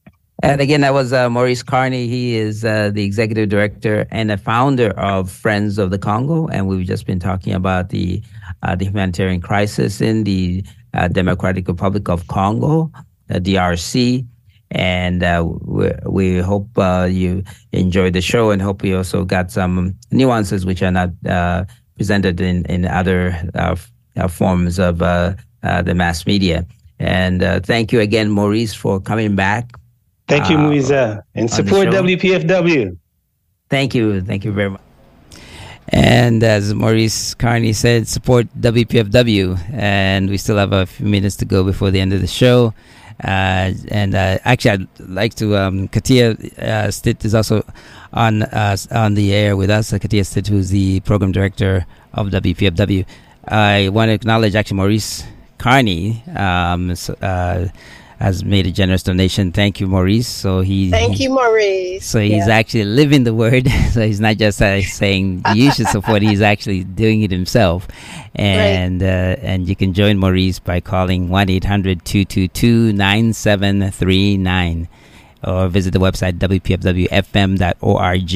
And again, that was uh, Maurice Carney. He is uh, the executive director and a founder of Friends of the Congo. And we've just been talking about the uh, the humanitarian crisis in the uh, Democratic Republic of Congo, the D R C. And uh, we, we hope uh, you enjoyed the show, and hope you also got some nuances which are not uh, presented in, in other uh, uh, forms of uh, uh, the mass media. And uh, thank you again, Maurice, for coming back. Thank you, uh, Muiza. And support W P F W. Thank you. Thank you very much. And as Maurice Carney said, support W P F W. And we still have a few minutes to go before the end of the show. Uh, and uh, actually, I'd like to. Um, Katia uh, Stitt is also on uh, on the air with us. Uh, Katia Stitt, who's the program director of W P F W. I want to acknowledge actually Maurice Carney um, so, uh, has made a generous donation. Thank you, Maurice. So he. Thank he, you, Maurice. So he's yeah. actually living the word. So he's not just uh, saying you should support. He's actually doing it himself. And right. uh, and you can join Maurice by calling one eight hundred two two two nine seven three nine or visit the website w p f w f m dot org.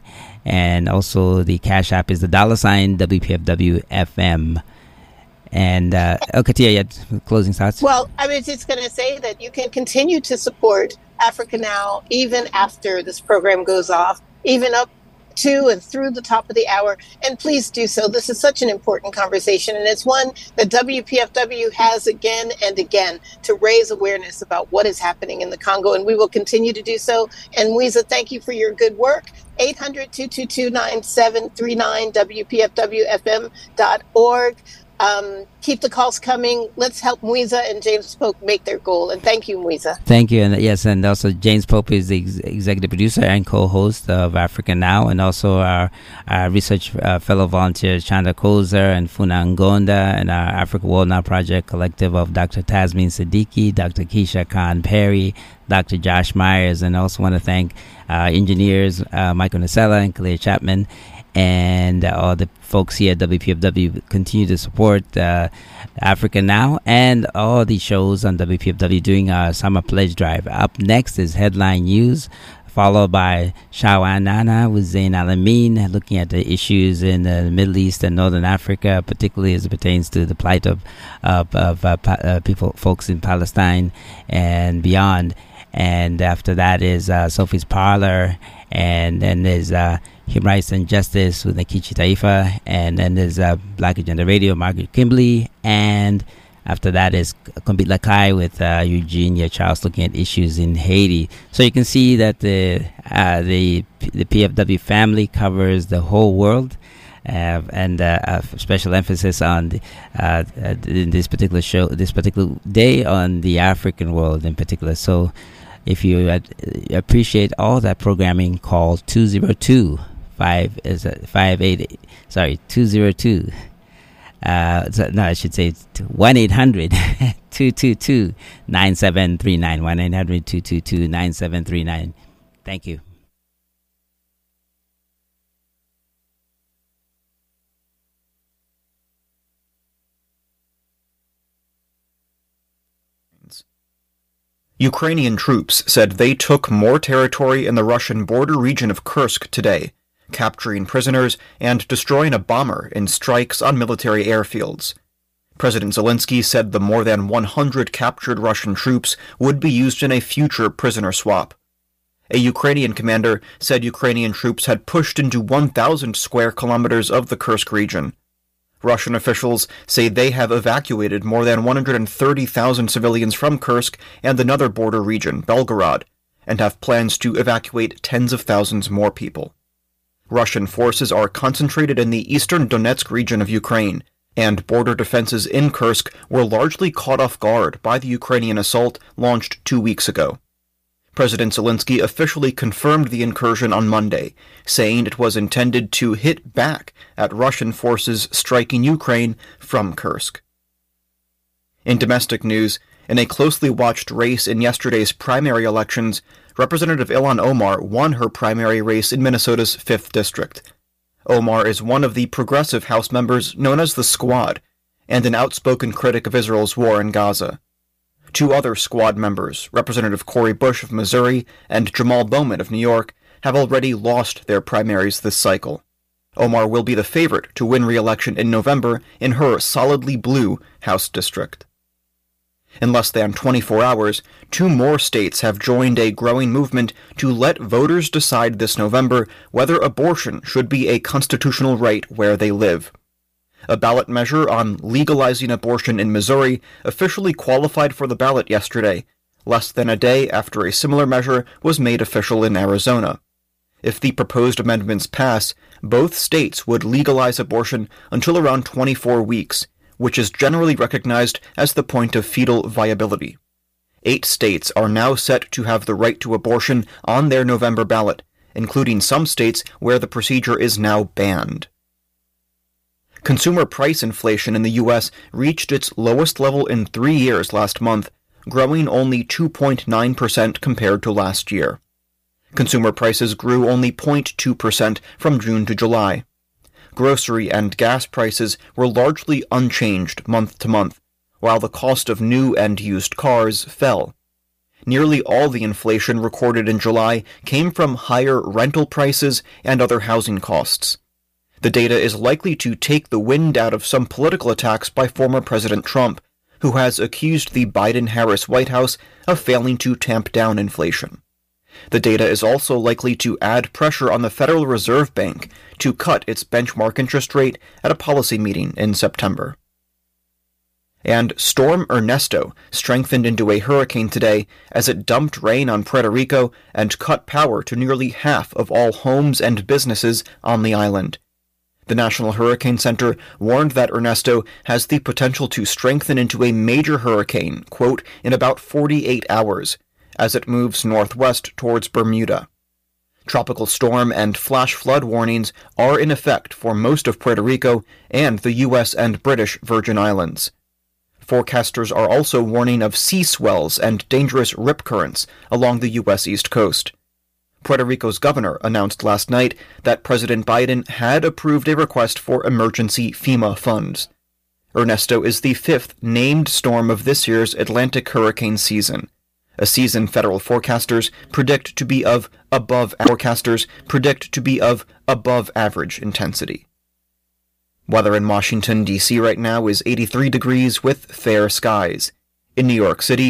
And also the Cash App is the dollar sign W P F W F M. And uh, oh, Katia, you had closing thoughts? Well, I was just going to say that you can continue to support Africa Now even after this program goes off, even up to and through the top of the hour. And please do so. This is such an important conversation, and it's one that W P F W has again and again to raise awareness about what is happening in the Congo, and we will continue to do so. And Muiza, thank you for your good work. eight hundred two two two nine seven three nine, W P F W F M dot org. Um, keep the calls coming. Let's help Muiza and James Pope make their goal. And thank you, Muiza. Thank you. And yes, and also James Pope is the ex- executive producer and co-host of Africa Now, and also our, our research uh, fellow volunteer Chanda Kozer and Funa Ngonda, and our Africa World Now Project collective of Doctor Tasmin Siddiqui, Doctor Keisha Khan Perry, Doctor Josh Myers, and also want to thank uh, engineers uh, Michael Nacella and Kalia Chapman. And uh, all the folks here at W P F W continue to support uh, Africa Now and all the shows on W P F W doing our summer pledge drive. Up next is Headline News, followed by Shawan Nana with Zain Al-Amin, looking at the issues in the Middle East and Northern Africa, particularly as it pertains to the plight of, of, of uh, pa- uh, people, folks in Palestine and beyond. And after that is uh, Sophie's Parlor, and then there's uh, Human Rights and Justice with Nikichi Taifa, and then there's uh, Black Agenda Radio, Margaret Kimberly, and after that is Kombit Lakai with uh, Eugenia Charles looking at issues in Haiti. So you can see that the uh, the the P F W family covers the whole world. Uh, and uh, a special emphasis on the, uh, uh, in this particular show, this particular day on the African world in particular. So, if you uh, appreciate all that programming, call two zero two five is five eight sorry two zero two. Uh, so, no, I should say one eight hundred two two two nine seven three nine one eight hundred two two two nine seven three nine. Thank you. Ukrainian troops said they took more territory in the Russian border region of Kursk today, capturing prisoners and destroying a bomber in strikes on military airfields. President Zelensky said the more than one hundred captured Russian troops would be used in a future prisoner swap. A Ukrainian commander said Ukrainian troops had pushed into one thousand square kilometers of the Kursk region. Russian officials say they have evacuated more than one hundred thirty thousand civilians from Kursk and another border region, Belgorod, and have plans to evacuate tens of thousands more people. Russian forces are concentrated in the eastern Donetsk region of Ukraine, and border defenses in Kursk were largely caught off guard by the Ukrainian assault launched two weeks ago. President Zelensky officially confirmed the incursion on Monday, saying it was intended to hit back at Russian forces striking Ukraine from Kursk. In domestic news, in a closely watched race in yesterday's primary elections, Representative Ilhan Omar won her primary race in Minnesota's fifth District. Omar is one of the progressive House members known as the Squad, and an outspoken critic of Israel's war in Gaza. Two other Squad members, Representative Cori Bush of Missouri and Jamal Bowman of New York, have already lost their primaries this cycle. Omar will be the favorite to win re-election in November in her solidly blue House district. In less than twenty-four hours, two more states have joined a growing movement to let voters decide this November whether abortion should be a constitutional right where they live. A ballot measure on legalizing abortion in Missouri officially qualified for the ballot yesterday, less than a day after a similar measure was made official in Arizona. If the proposed amendments pass, both states would legalize abortion until around twenty-four weeks, which is generally recognized as the point of fetal viability. Eight states are now set to have the right to abortion on their November ballot, including some states where the procedure is now banned. Consumer price inflation in the U S reached its lowest level in three years last month, growing only two point nine percent compared to last year. Consumer prices grew only zero point two percent from June to July. Grocery and gas prices were largely unchanged month to month, while the cost of new and used cars fell. Nearly all the inflation recorded in July came from higher rental prices and other housing costs. The data is likely to take the wind out of some political attacks by former President Trump, who has accused the Biden-Harris White House of failing to tamp down inflation. The data is also likely to add pressure on the Federal Reserve Bank to cut its benchmark interest rate at a policy meeting in September. And Storm Ernesto strengthened into a hurricane today as it dumped rain on Puerto Rico and cut power to nearly half of all homes and businesses on the island. The National Hurricane Center warned that Ernesto has the potential to strengthen into a major hurricane, quote, in about forty-eight hours, as it moves northwest towards Bermuda. Tropical storm and flash flood warnings are in effect for most of Puerto Rico and the U S and British Virgin Islands. Forecasters are also warning of sea swells and dangerous rip currents along the U S East Coast. Puerto Rico's governor announced last night that President Biden had approved a request for emergency FEMA funds. Ernesto is the fifth named storm of this year's Atlantic hurricane season, a season federal forecasters predict to be of above forecasters predict to be of above average intensity. Weather in Washington, D C right now is eighty-three degrees with fair skies. In New York City,